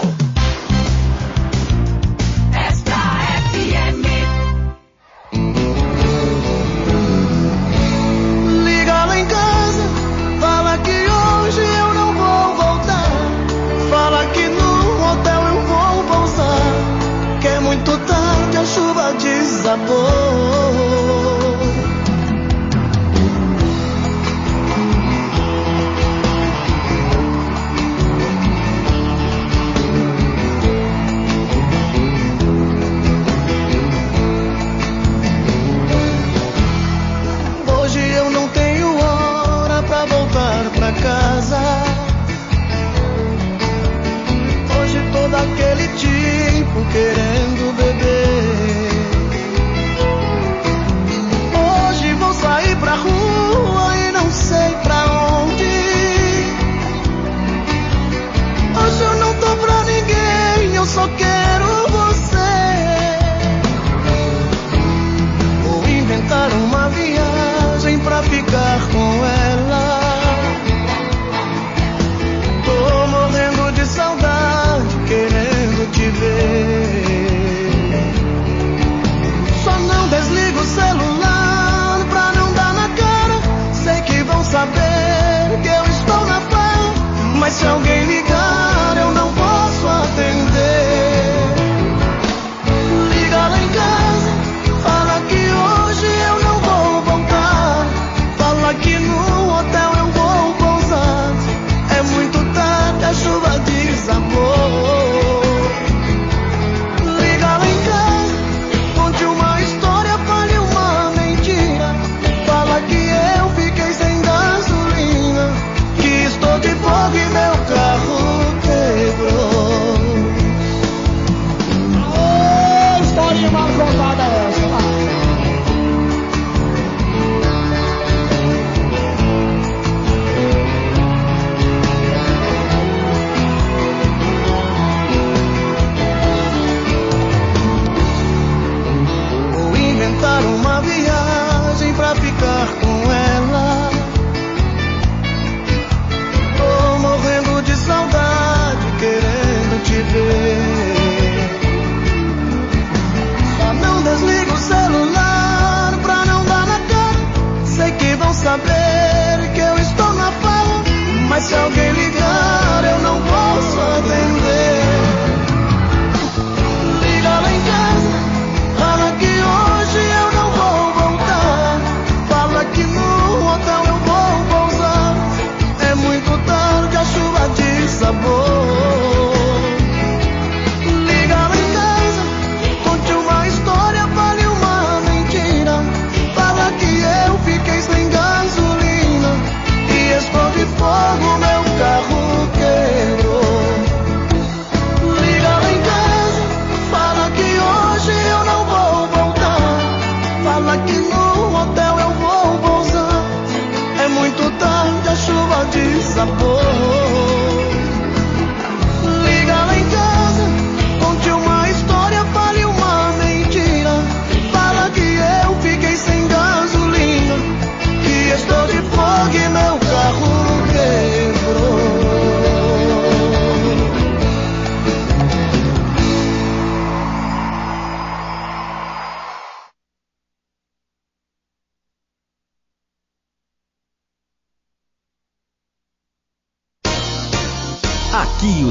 Extra FM. Liga lá em casa, fala que hoje eu não vou voltar. Fala que no hotel eu vou pousar. Que é muito tarde, a chuva desabou.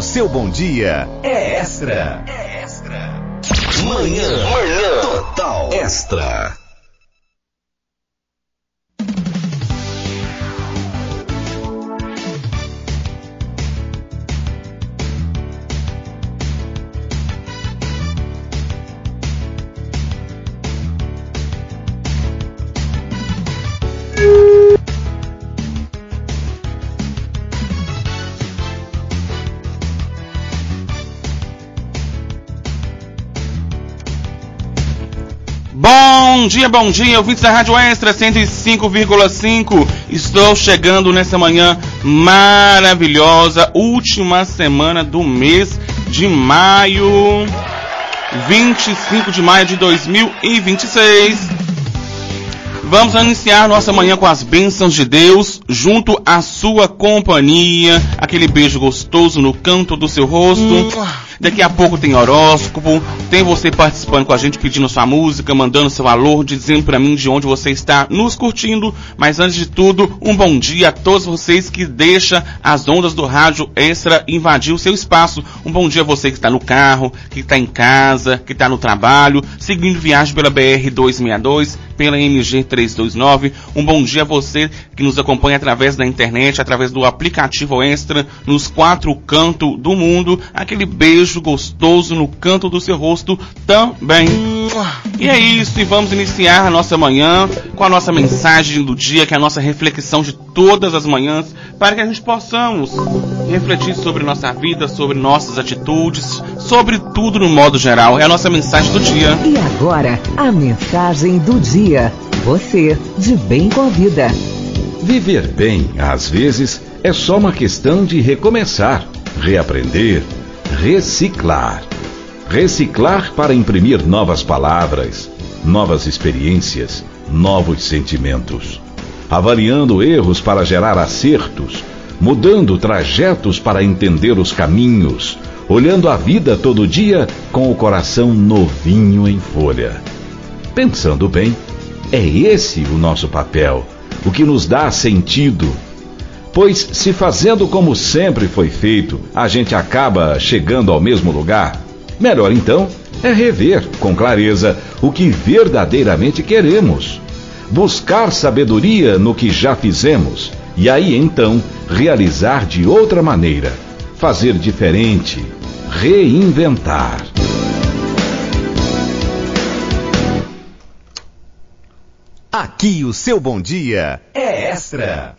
seu bom dia é Extra. Manhã Total Extra. Bom dia, ouvintes da Rádio Extra 105,5. Estou chegando nessa manhã maravilhosa, última semana do mês de maio, 25 de maio de 2026. Vamos iniciar nossa manhã com as bênçãos de Deus, junto à sua companhia, aquele beijo gostoso no canto do seu rosto. Daqui a pouco tem horóscopo, tem você participando com a gente, pedindo sua música, mandando seu alô, dizendo pra mim de onde você está nos curtindo. Mas antes de tudo, um bom dia a todos vocês que deixam as ondas do Rádio Extra invadir o seu espaço. Um bom dia a você que está no carro, que está em casa, que está no trabalho, seguindo viagem pela BR-262, pela MG-329. Um bom dia a você que nos acompanha através da internet, através do aplicativo Extra, nos 4 cantos do mundo. Aquele beijo gostoso no canto do seu rosto também. E é isso, e vamos iniciar a nossa manhã com a nossa mensagem do dia, que é a nossa reflexão de todas as manhãs, para que a gente possamos refletir sobre nossa vida, sobre nossas atitudes, sobre tudo no modo geral. É a nossa mensagem do dia. E agora, a mensagem do dia. Você de bem com a vida. Viver bem, às vezes, é só uma questão de recomeçar, reaprender, reciclar. Reciclar para imprimir novas palavras, novas experiências, novos sentimentos. Avaliando erros para gerar acertos, mudando trajetos para entender os caminhos, olhando a vida todo dia com o coração novinho em folha. Pensando bem, é esse o nosso papel, o que nos dá sentido. Pois se fazendo como sempre foi feito, a gente acaba chegando ao mesmo lugar, melhor então é rever com clareza o que verdadeiramente queremos. Buscar sabedoria no que já fizemos e aí então realizar de outra maneira, fazer diferente, reinventar. Aqui o seu bom dia é Extra.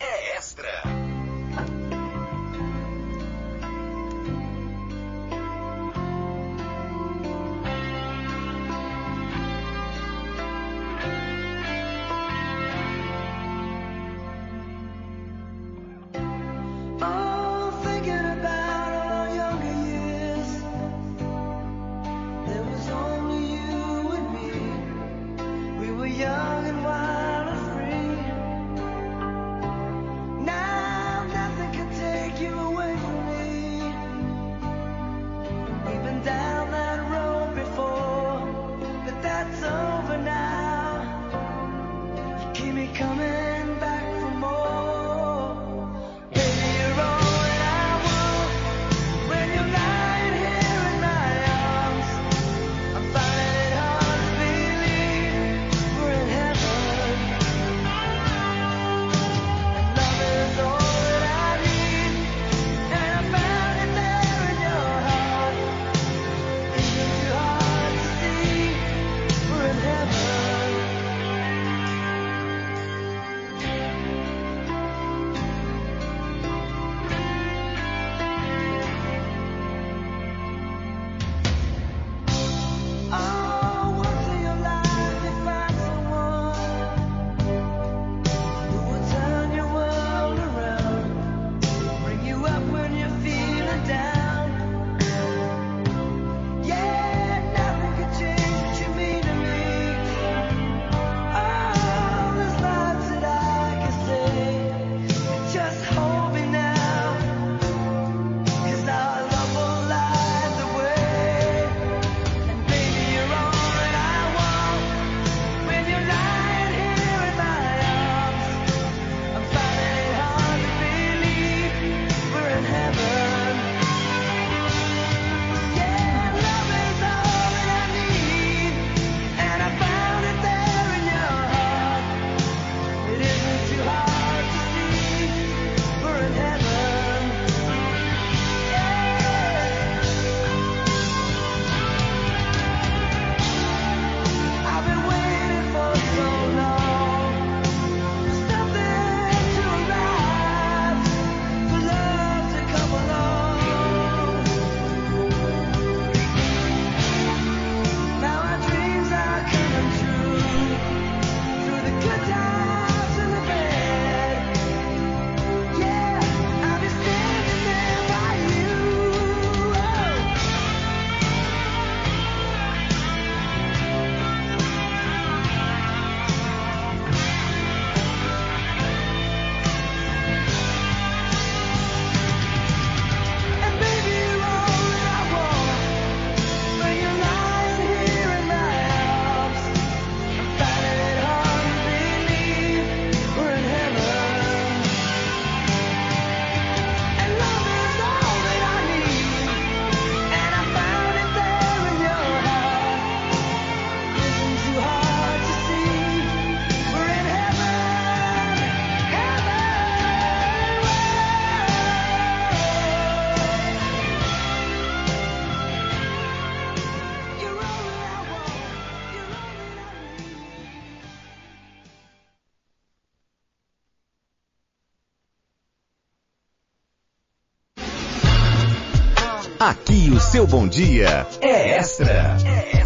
Aqui o seu bom dia é Extra.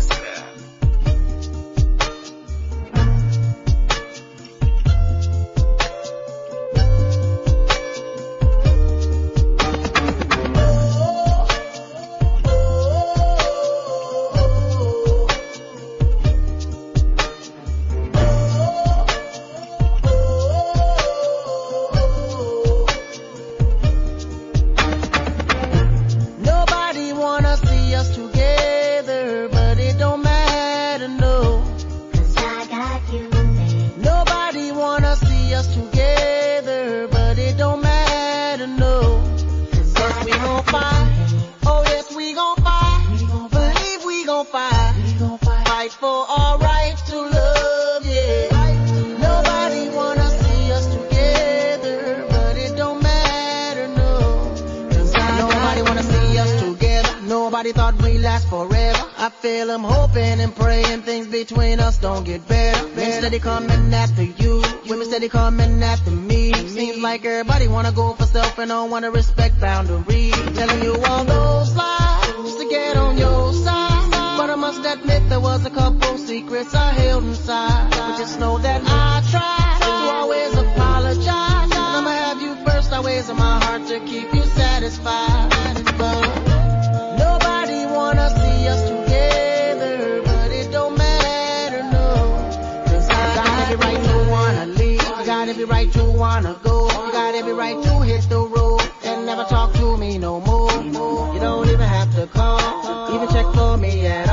Wanna respect boundaries, telling you all those lies to get on your side. But I must admit there was a couple secrets I held inside. But just know that I tried to always apologize. And I'ma have you first always in my heart to keep you satisfied. But nobody wanna see us together, but it don't matter, no. Cause I got every right to wanna leave, I got every right to wanna go, I got every right to hit the road. Never talk to me no more. You don't even have to call, even check for me at all.